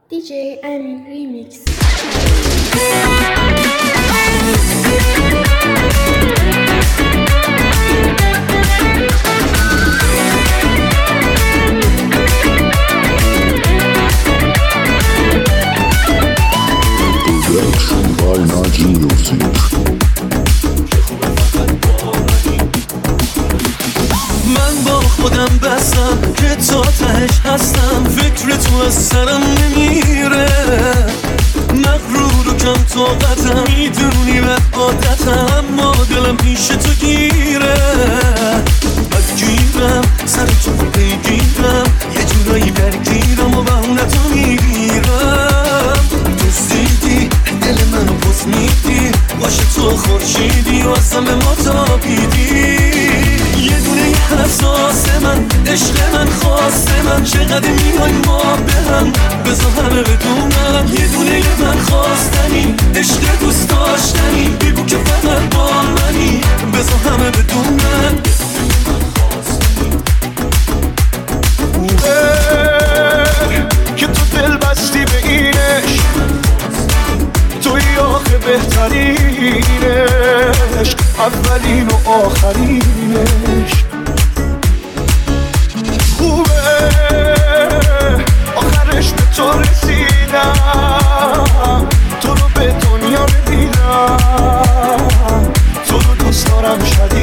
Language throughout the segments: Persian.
DJ Amin Remix. Production by Naji Music. من با خودم بستم که تا تهش هستم، فکر تو از سرم نمیره، مغرور و کم طاقتم، میدونی بد عادتم، اما دلم پیش تو گیره، بدگیرم سر تو پیگیرم، یه جورایی درگیرم و بهونتو میگیرم، دوستیدی دل منو پس میدی، باشه تو خورشیدی و اصلا به ما تابیدی، یه دونه حساس من، عشق من، خواست من، چقدر میای ما به هم، بذار همه بدونم، یه دونه من خواستنی، عشق دوست داشتنی، بگو که فقط با منی، بذار همه بدونم. که تو دل بستی به اینش، توی آخه بهترینش، اولین و آخرینش، خوبه آخرش به تو رسیدم، تو رو به دنیا ببینم، تو رو دوست دارم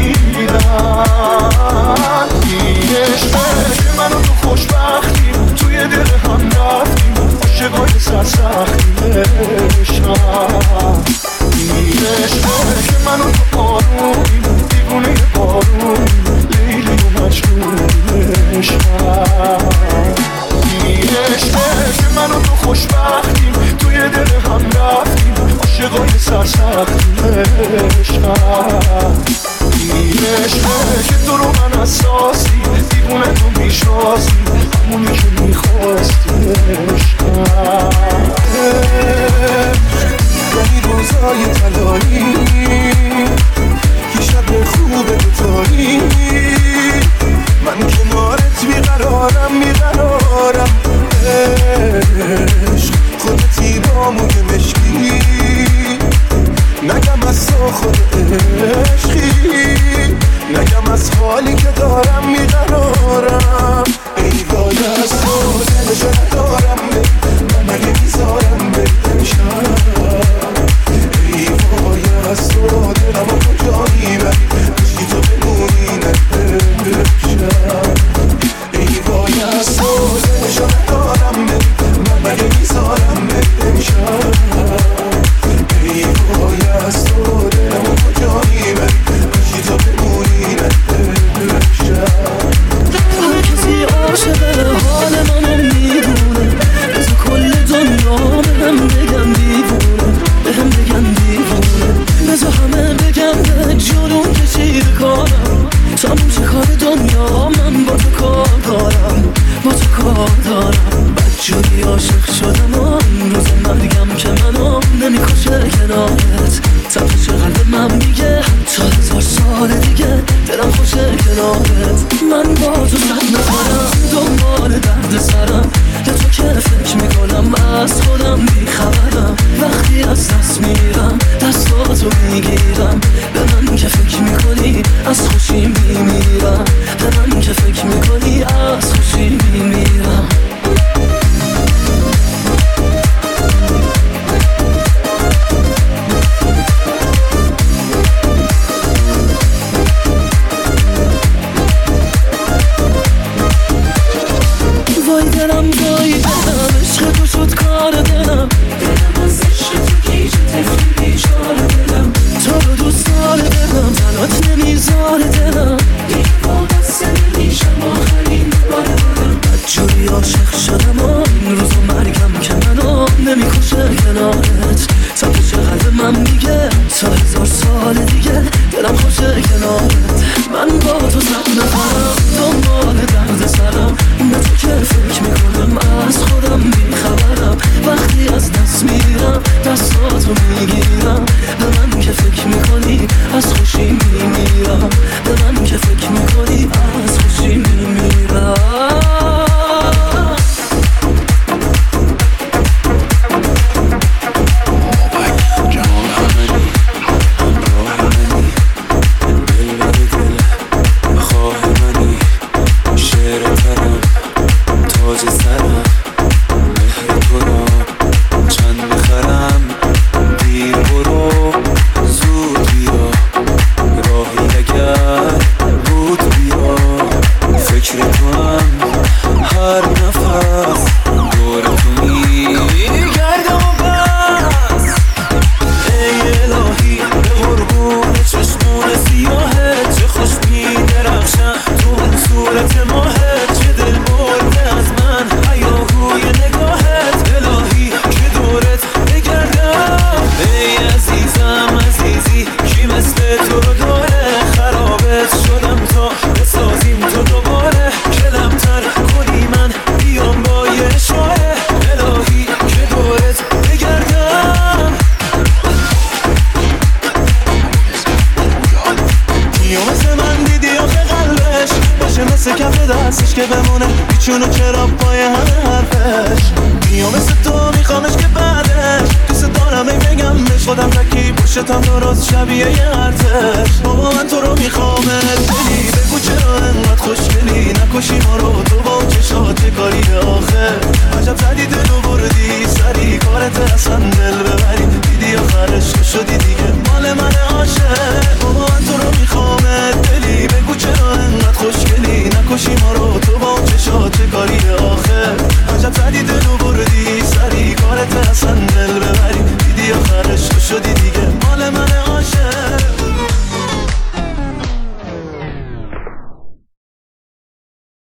شدیدم، این عشقه که من و تو خوشبختیم، توی دل هم رفتیم، عاشقای سرسختیم، این عشقه که من و تو آرومیم، دیوونه بارون، لیلی و مجنون عشقم، این عشقه که من و تو خوشبختیم، توی دل هم رفتیم، عاشقای سرسختیم، این عشقه که تو رو من اساسی، دیوونه تو میشناسی، همونی که میخواستی عشقم، یعنی روزای طلایی که شب خوب دوتایی، من کنارت بیقرارم عشق، خودتی با موی مشکی، نگم از تو خود عشقی، نگم از حالی که دارم میقرارم، ای وای از تو دلشو ندارم، من مگه میذارم بشم، ای وای از تو دلمو کجا میبری، کشی تو بمونی نبشم، ای وای از تو دلشو ندارم، من مگه میذارم بشم، ای وای از تو دلمو کجا میبری، کشی تو بمونی نبشم. هر کسی عاشق حال منو میدونه، بذار کل دنیا بهم بگن دیوونه، بهم بگن دیوونه، بذار همه بگن به جلون کشید کارم، تموم شه کار دنیا، من با تو کار دارم، با تو کار دارم، بدجوری عاشق شدم و این روز مرگم که منو نمیکشه کنارت، تپش قلب من میگه تا 1000 سال دیگه دلم خوشه کنارت، من با تو سر نخورم، دنبال درد سرم، به تو که فکر میکنم از خودم بیخبرم، وقتی از دست میرم دستاتو میگیرم، به من که فکر میکنی از خوشی میمیرم، به من که فکر میکنی از خوشی میمیرم. وای دلم عشق تو شد کار دلم، میخوامش که بعدش دوست دارم ای بگم بهش خودم تکی پشتم درست شبیه یه ارتش بابا من تو رو میخوامت بلی بگو چرا انقدر خوشگلی نکشی ما رو تو با چشات